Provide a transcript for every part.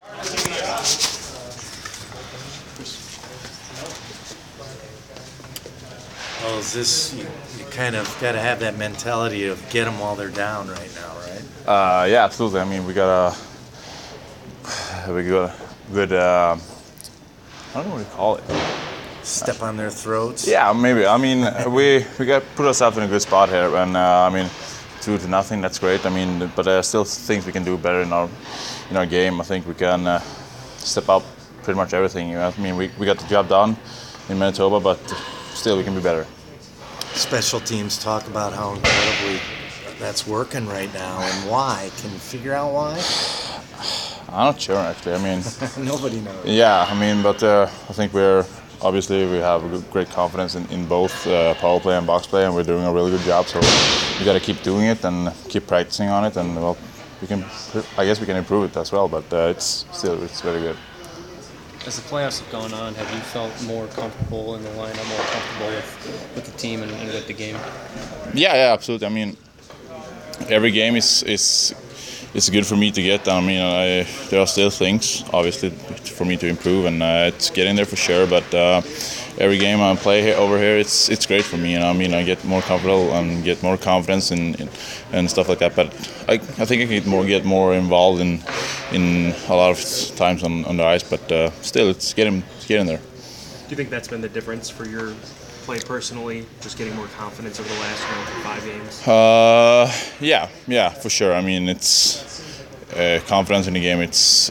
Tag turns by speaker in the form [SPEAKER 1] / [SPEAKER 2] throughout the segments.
[SPEAKER 1] Well, is this you kind of got to have that mentality of get them while they're down right now, right?
[SPEAKER 2] Yeah, absolutely. I mean, we got a good. I don't know what to call it.
[SPEAKER 1] Step on their throats.
[SPEAKER 2] Yeah, maybe. I mean, we got put ourselves in a good spot here, and I mean, 2-0. That's great. I mean, but there are still things we can do better in our game. I think we can step up pretty much everything. You know? I mean, we got the job done in Manitoba, but still we can be better.
[SPEAKER 1] Special teams talk about how incredibly that's working right now and why. Can you figure out why?
[SPEAKER 2] I'm not sure actually. I mean,
[SPEAKER 1] nobody knows.
[SPEAKER 2] Yeah, I mean, but I think we have a great confidence in both power play and box play, and we're doing a really good job. So we got to keep doing it and keep practicing on it, and well, I guess we can improve it as well. But it's very good.
[SPEAKER 3] As the playoffs have gone on, have you felt more comfortable in the lineup, more comfortable with the team and with the game?
[SPEAKER 2] Yeah, absolutely. I mean, every game is good for me to get. I mean, there are still things, obviously, for me to improve, and it's getting there for sure. But every game I play over here, it's great for me. And I mean, I get more comfortable and get more confidence and stuff like that. But I think I can get more involved in a lot of times on the ice. But still, it's getting there.
[SPEAKER 3] Do you think that's been the difference for your play personally, just getting more confidence over the last 5 games?
[SPEAKER 2] Yeah, for sure. I mean, it's confidence in the game. It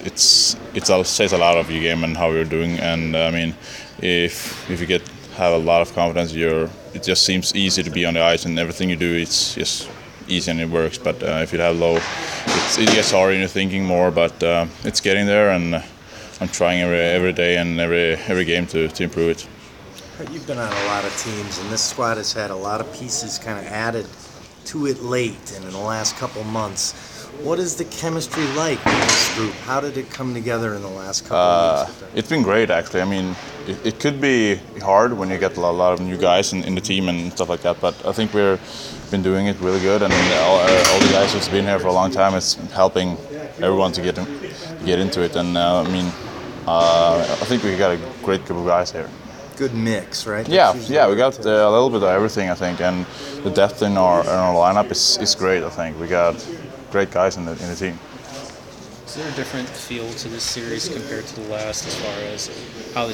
[SPEAKER 2] says a lot of your game and how you're doing. And I mean, if you have a lot of confidence, it just seems easy to be on the ice, and everything you do, it's just easy and it works. But if you have low, it gets harder and you're thinking more. But it's getting there, and I'm trying every day and every game to improve it.
[SPEAKER 1] You've been on a lot of teams, and this squad has had a lot of pieces kind of added to it late and in the last couple months. What is the chemistry like with this group? How did it come together in the last couple of weeks?
[SPEAKER 2] It's been great, actually. I mean, it could be hard when you get a lot of new guys in the team and stuff like that, but I think we've been doing it really good, and all the guys who've been here for a long time, it's helping everyone to get into it. And I mean, I think we got a great group of guys here.
[SPEAKER 1] Good mix, right?
[SPEAKER 2] Yeah, we got a little bit of everything, I think, and the depth in our lineup is great. I think we got great guys in the team.
[SPEAKER 3] Is there a different feel to this series compared to the last, as far as how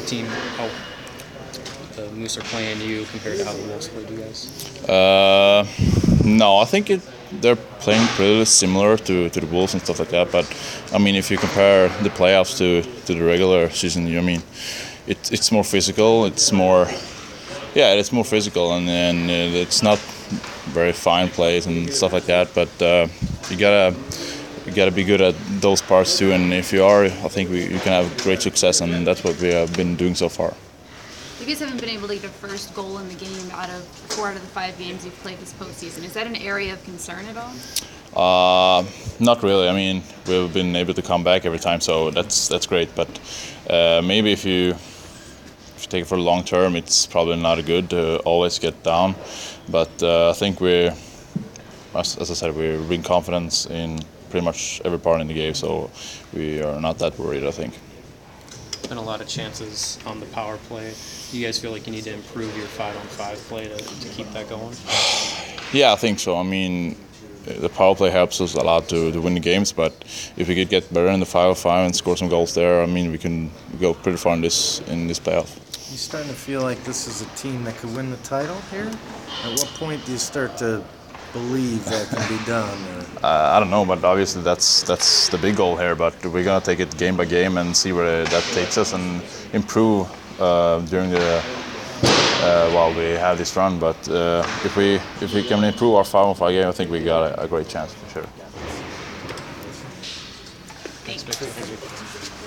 [SPEAKER 3] the Moose are playing you compared to how the Wolves played you guys?
[SPEAKER 2] No, I think they're playing pretty similar to the Wolves and stuff like that. But I mean, if you compare the playoffs to the regular season, I mean, it's more physical. It's more physical, and it's not very fine plays and stuff like that. But you gotta be good at those parts too. And if you are, I think you can have great success, and that's what we have been doing so far.
[SPEAKER 4] You guys haven't been able to get a first goal in the game out of 4 out of the 5 games you've played this postseason. Is that an area of concern at all?
[SPEAKER 2] Not really. I mean, we've been able to come back every time, so that's great. But maybe if you take it for the long term, it's probably not good to always get down. But I think as I said, we're bringing confidence in pretty much every part in the game, so we are not that worried, I think.
[SPEAKER 3] Been a lot of chances on the power play. Do you guys feel like you need to improve your 5-on-5 play to keep that going?
[SPEAKER 2] Yeah, I think so. I mean, the power play helps us a lot to win the games, but if we could get better in the 5-on-5 and score some goals there, I mean, we can go pretty far in this playoff.
[SPEAKER 1] You starting to feel like this is a team that could win the title here? At what point do you start to believe that can be done?
[SPEAKER 2] I don't know, but obviously that's the big goal here. But we're gonna take it game by game and see where that takes us, and improve during the while we have this run. But if we can improve our 5-on-5 game, I think we got a great chance for sure.
[SPEAKER 4] Thanks.